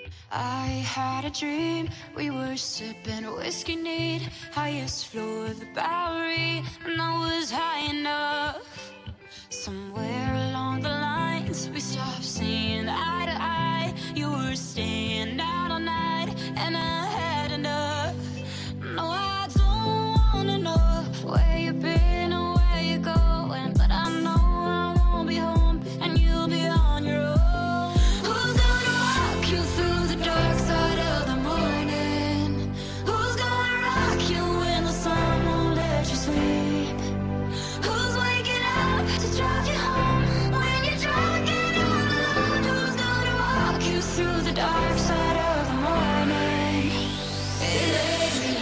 I had a dream, we were sipping whiskey neat, highest floor of the Bowery, and I was high enough. Somewhere along the lines, we stopped seeing eye to eye. You were staying out all night, and I had enough. No, I don't wanna know where you've been or where you're going, but I know I won't be home, and you'll be on your own. Who's gonna walk you through the dark side of the morning? Who's gonna rock you when the sun won't let you sleep? Who's waking up to drive you home when you're drunk and all alone? Who's gonna walk you through the dark side of the morning? It ain't me.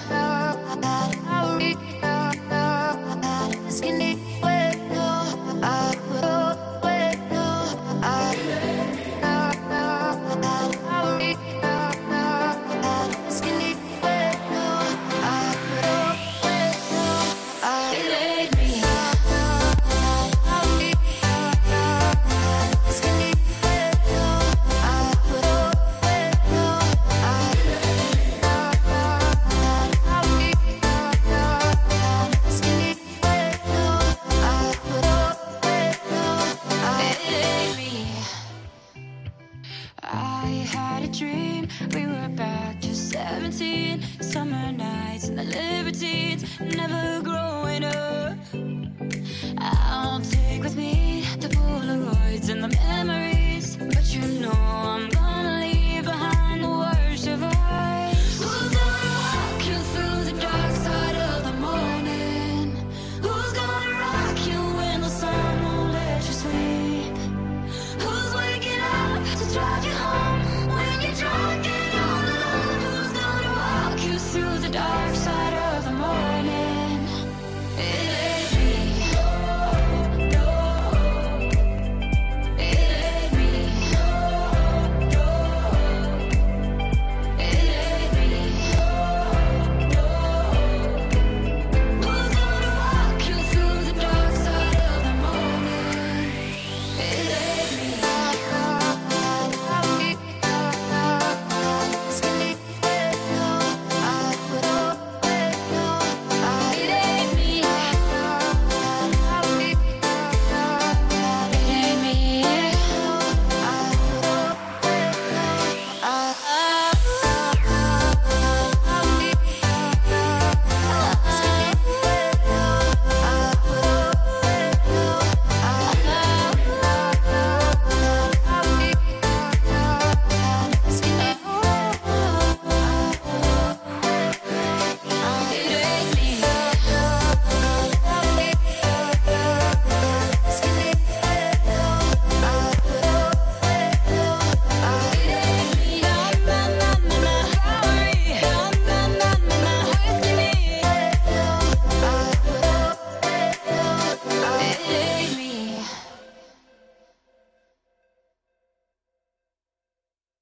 I had a dream, we were back to 17, summer nights and the libertines, never growing up.